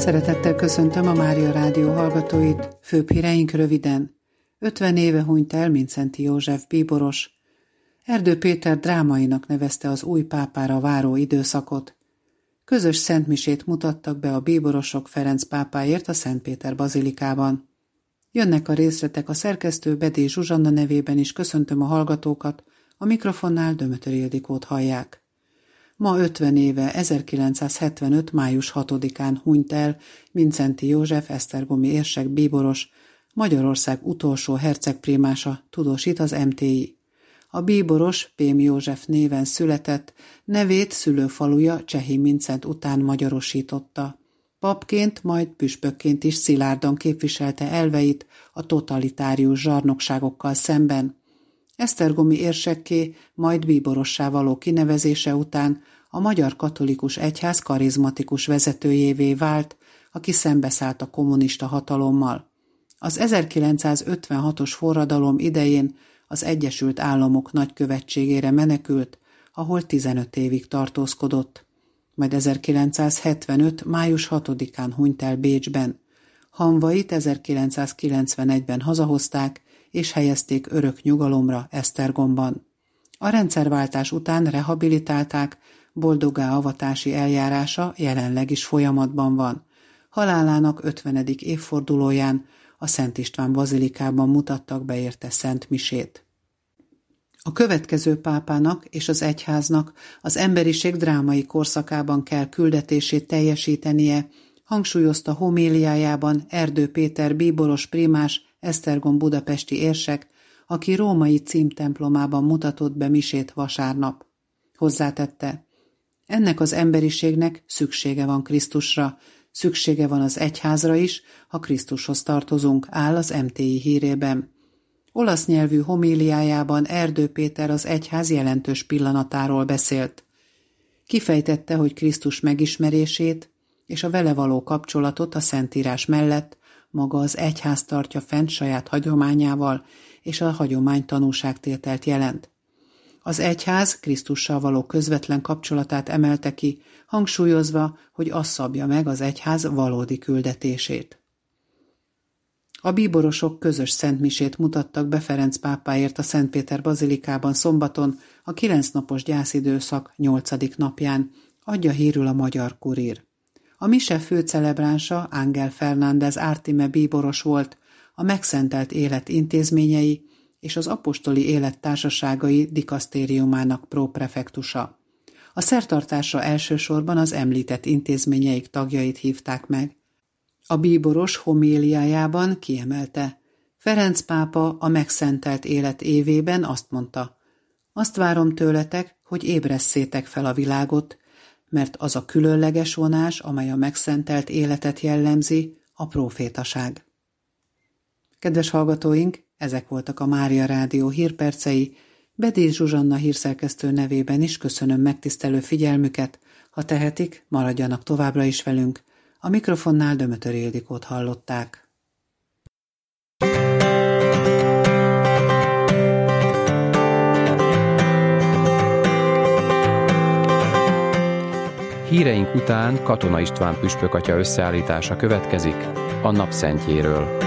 Szeretettel köszöntöm a Mária Rádió hallgatóit, főbb híreink röviden. 50 éve hunyt el Mindszenty József bíboros. Erdő Péter drámainak nevezte az új pápára váró időszakot. Közös szentmisét mutattak be a bíborosok Ferenc pápáért a Szentpéter bazilikában. Jönnek a részletek, a szerkesztő Bedély Zsuzsanna nevében is köszöntöm a hallgatókat, a mikrofonnál Dömötör Ildikót hallják. Ma 50 éve, 1975. május 6-án hunyt el Mindszenty József esztergomi érsek bíboros, Magyarország utolsó hercegprímása, tudósít az MTI. A bíboros Pém József néven született, nevét szülőfaluja Csehi Mindszenty után magyarosította. Papként, majd püspökként is szilárdan képviselte elveit a totalitárius zsarnokságokkal szemben. Esztergomi érsekké, majd bíborossá való kinevezése után a Magyar Katolikus Egyház karizmatikus vezetőjévé vált, aki szembeszállt a kommunista hatalommal. Az 1956-os forradalom idején az Egyesült Államok nagykövetségére menekült, ahol 15 évig tartózkodott. Majd 1975. május 6-án hunyt el Bécsben. Hamvait 1991-ben hazahozták, és helyezték örök nyugalomra Esztergomban. A rendszerváltás után rehabilitálták, boldoggá avatási eljárása jelenleg is folyamatban van. Halálának 50. évfordulóján a Szent István bazilikában mutattak be érte szent misét. A következő pápának és az egyháznak az emberiség drámai korszakában kell küldetését teljesítenie, hangsúlyozta homéliájában Erdő Péter bíboros prímás, Esztergom budapesti érsek, aki római címtemplomában mutatott be misét vasárnap. Hozzátette: ennek az emberiségnek szüksége van Krisztusra, szüksége van az egyházra is, ha Krisztushoz tartozunk, áll az MTI hírében. Olasz nyelvű homéliájában Erdő Péter az egyház jelentős pillanatáról beszélt. Kifejtette, hogy Krisztus megismerését és a vele való kapcsolatot a Szentírás mellett maga az egyház tartja fent saját hagyományával, és a hagyomány tanúságtételt jelent. Az egyház Krisztussal való közvetlen kapcsolatát emelte ki, hangsúlyozva, hogy az szabja meg az egyház valódi küldetését. A bíborosok közös szentmisét mutattak be Ferenc pápáért a Szentpéter bazilikában szombaton, a 9 napos gyászidőszak 8. napján, adja hírül a Magyar Kurír. A mise főcelebránsa Ángel Fernández Ártime bíboros volt, a Megszentelt Élet intézményei és az Apostoli Élet társaságai dikasztériumának próprefektusa. A szertartásra elsősorban az említett intézményeik tagjait hívták meg. A bíboros homéliájában kiemelte: Ferenc pápa a Megszentelt Élet évében azt mondta: azt várom tőletek, hogy ébresszétek fel a világot, mert az a különleges vonás, amely a megszentelt életet jellemzi, a prófétaság. Kedves hallgatóink, ezek voltak a Mária Rádió hírpercei. Bedély Zsuzsanna hírszerkesztő nevében is köszönöm megtisztelő figyelmüket, ha tehetik, maradjanak továbbra is velünk. A mikrofonnál Dömötör Ildikót hallották. Híreink után Katona István püspök atya összeállítása következik a napszentjéről.